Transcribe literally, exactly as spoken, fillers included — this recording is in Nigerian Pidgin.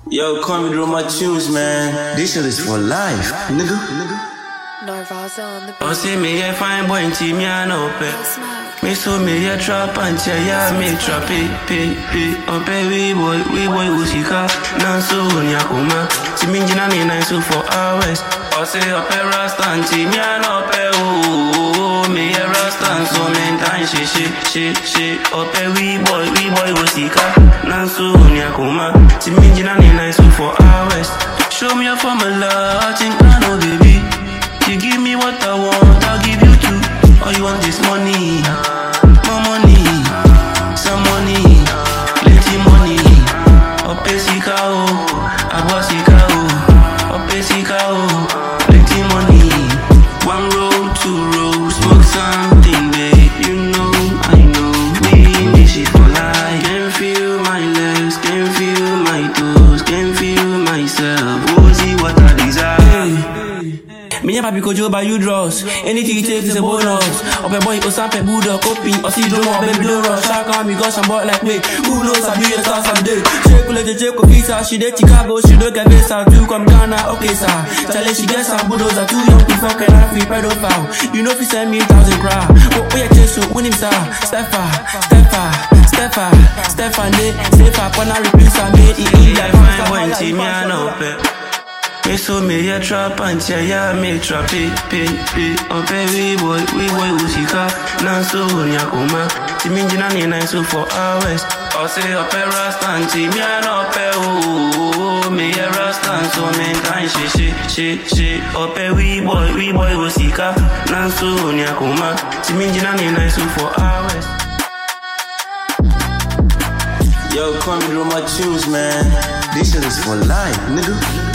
Yo, call me through my tunes, man. This shit is for life, nigga. Narvaza on the Oh, see me a fine boy in team, ya no pay. Me so me a trap and chair, ya me trap it, pay, pay. Oh, pay, we boy, we boy, usika. Nanso, nyakuma. Timi jina ni nice for hours. Oh, say up a rasta and team, ya no pay. Oh, me a rasta and so men time, she, she, she, she. Oh, pay, we boy, we boy, usika. Nanso, nyakuma. Timi jina ni nice for hours. Show me your formula, I think I know, baby. You give me what I want, I'll give you two. All you want is money, more money, some money, plenty money. Opesika o, abasika o, opesika o, plenty money. One roll, two roll, smoke something, babe. You know, I know, me this shit for life. Can feel my legs, can feel my toes, can feel myself. Oh, see what I desire. Me never be kojo by you draws. Anything you take is a bonus. Up a boy, Osampe, Buddha, copy, or see don't want baby don't rush. I can't be got some boy like me. Who knows I be a star someday. Shake let the Jacob visa. She did Chicago, she don't get visa. Do come Ghana, okay sir. Tell her she gets some bulldogs are too young to fuck and I feel pedophile. You know if you send me a thousand crowd. What way I chase you, win him star. Steffa, Steffa, Steffa, Stephanie, Steffa, when I repeat I made it easy. I find one team, I know pep. Me so me a trap and chair, ya me trap it, pay, pay. Oh baby boy, we boy usika. Nanso nyakuma. Timi jina ni nice for hours. Oh say up a rasta and team ya no pay. Oh me a rasta and so men time she she she she. Oh pay we boy, we boy usika. Nanso nyakuma. Timi jina ni nice for hours. Yo, call me through my tunes, man. This shit is for life, nigga.